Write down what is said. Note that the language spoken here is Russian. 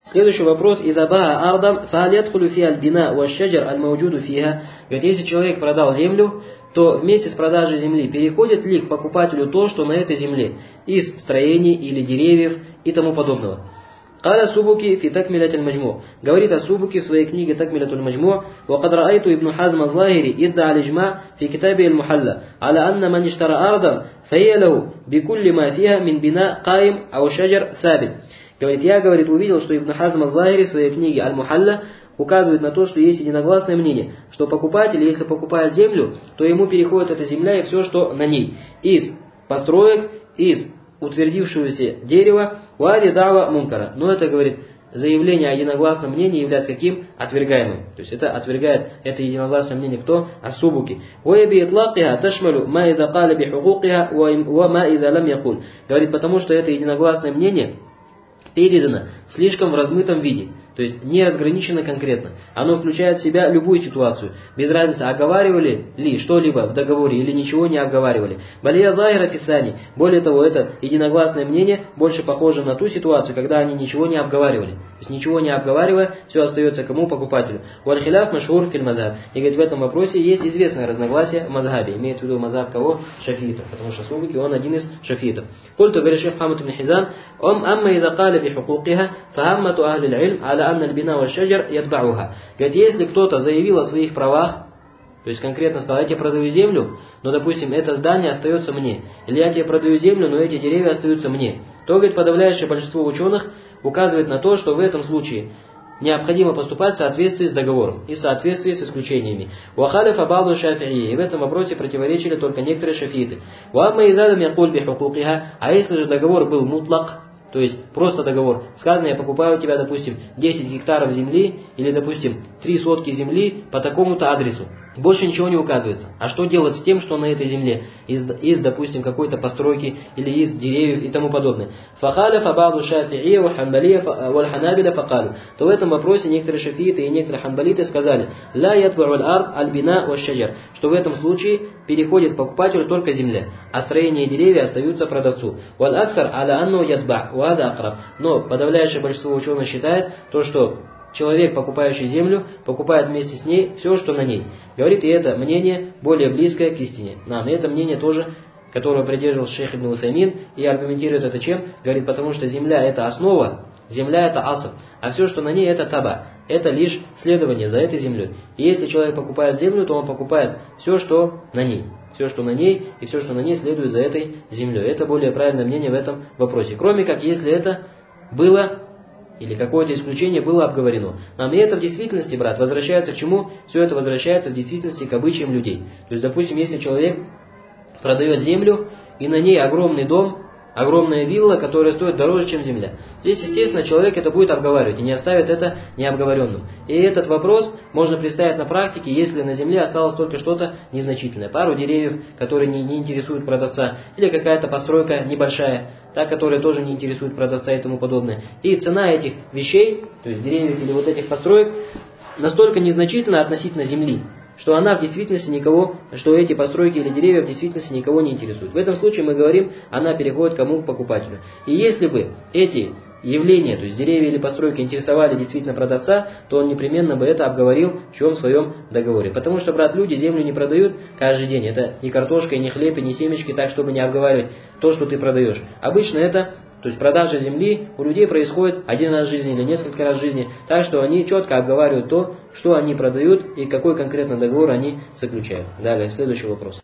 Следующий вопрос. «Иза баа ардам, фахаль ядхулю фи аль-бина ва шаджар аль-мауджуду фиха». Говорит, если человек продал землю, то вместе с продажей земли переходит ли к покупателю то, что на этой земле, из строений или деревьев и тому подобного. Каля Субуки фи такмилят аль-маджму. Говорит ас-Субуки в своей книге Такмилят аль-маджму: «Ва кад раайту ибн Хазм аль-Захири идда аль-иджма фи китаби аль-мухалла, аля анна ман иштара ардан, файя лаху бикулли ма фиха мин бина каим ау шаджар сабит». Говорит, я, говорит, увидел, что Ибн Хазм аль-Захири в своей книге Аль-Мухалла указывает на то, что есть единогласное мнение, что покупатель, если покупает землю, то ему переходит эта земля и все, что на ней, из построек, из утвердившегося дерева, уади дава мункара. Но это, говорит, заявление о единогласном мнении является каким? Отвергаемым. То есть это отвергает это единогласное мнение кто? Ас-Субуки. Говорит, потому что это единогласное мнение передано слишком в размытом виде, то есть не разграничено конкретно. Оно включает в себя любую ситуацию. Без разницы, оговаривали ли что-либо в договоре или ничего не оговаривали. Балия захира писаний. Более того, это единогласное мнение больше похоже на ту ситуацию, когда они ничего не обговаривали. То есть ничего не обговаривая, все остается кому? Покупателю. Уаль-хиляф машхур филь мазхаб. И говорит, в этом вопросе есть известное разногласие в мазхабе. Имеет в виду мазхаб кого? Шафиитов. Потому что Субуки, он один из шафиитов. Культу, говорит шейх Хамад ибн Хизам, амма иза каля би хукукиха, фахаммату ахли аль-илм аля анна аль-бина ва шаджар ятбауха. Говорит, если кто-то заявил о своих правах, то есть конкретно сказал, я тебе продаю землю, но, допустим, это здание остается мне. Или я тебе продаю землю, но эти деревья остаются мне. То, говорит, подавляющее большинство ученых указывает на то, что в этом случае необходимо поступать в соответствии с договором и в соответствии с исключениями. Уахалиф абаду шафии. И в этом вопросе противоречили только некоторые шафииты. Уамма изадам якуль би хукукиха. А если же договор был мутлак, то есть просто договор. Сказано, я покупаю у тебя, допустим, 10 гектаров земли или, допустим, 3 сотки земли по такому-то адресу. Больше ничего не указывается. А что делать с тем, что на этой земле? Из допустим, какой-то постройки или из деревьев и тому подобное. Фахаля фабаду шафи'ия ва ханбалия ва ханабиля факалю. То в этом вопросе некоторые шафииты и некоторые ханбалиты сказали, ла ятбу аль-ард аль-бина ва шаджар, что в этом случае переходит покупателю только земля, а строения и деревья остаются продавцу. Валь аксар аля анну ятба ва ада акраб. Но подавляющее большинство ученых считает то, что человек, покупающий землю, покупает вместе с ней все, что на ней. Говорит, и это мнение более близкое к истине. Нам это мнение тоже, которого придерживался шейх Ибн Усаймин, и аргументирует это чем? Говорит, потому что земля это основа, земля это асл, а все, что на ней, это таба. Это лишь следование за этой землей. И если человек покупает землю, то он покупает все, что на ней. Все, что на ней, и все, что на ней, следует за этой землей. Это более правильное мнение в этом вопросе. Кроме как, если это было или какое-то исключение было обговорено. И это в действительности, брат, возвращается к чему? Все это возвращается в действительности к обычаям людей. То есть, допустим, если человек продает землю, и на ней огромный дом, огромная вилла, которая стоит дороже, чем земля. Здесь, естественно, человек это будет обговаривать и не оставит это необговоренным. И этот вопрос можно представить на практике, если на земле осталось только что-то незначительное. Пару деревьев, которые не интересуют продавца, или какая-то постройка небольшая, та, которая тоже не интересует продавца и тому подобное. И цена этих вещей, то есть деревьев или вот этих построек, настолько незначительна относительно земли, что она в действительности никого, что эти постройки или деревья в действительности никого не интересуют. В этом случае мы говорим, она переходит кому? К покупателю. И если бы эти явления, то есть деревья или постройки интересовали действительно продавца, то он непременно бы это обговорил в чем? В своем договоре. Потому что, брат, люди землю не продают каждый день. Это не картошка, не хлеб, и не семечки, так, чтобы не обговаривать то, что ты продаешь. Обычно это, то есть продажа земли у людей происходит один раз в жизни или несколько раз в жизни, так что они четко обговаривают то, что они продают и какой конкретно договор они заключают. Далее, следующий вопрос.